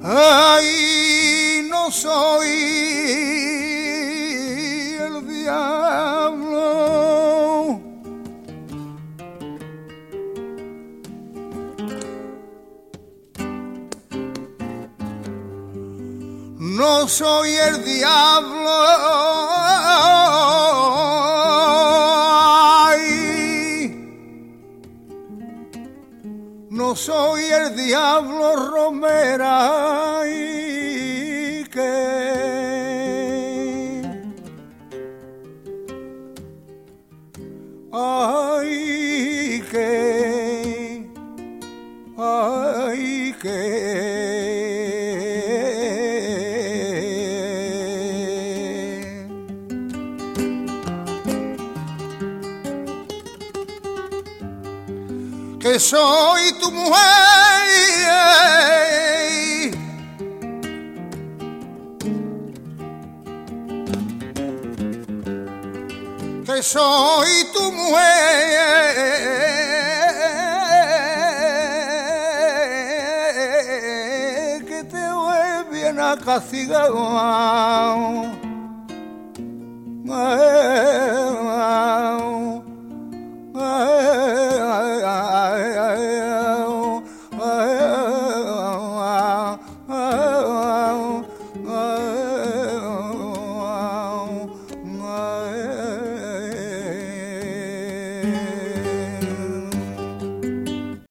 Ay, no soy el diablo, no soy el diablo, ay, no soy el diablo Romera, ay, que soy tu mujer, que soy tu mujer, que te voy bien a castigar.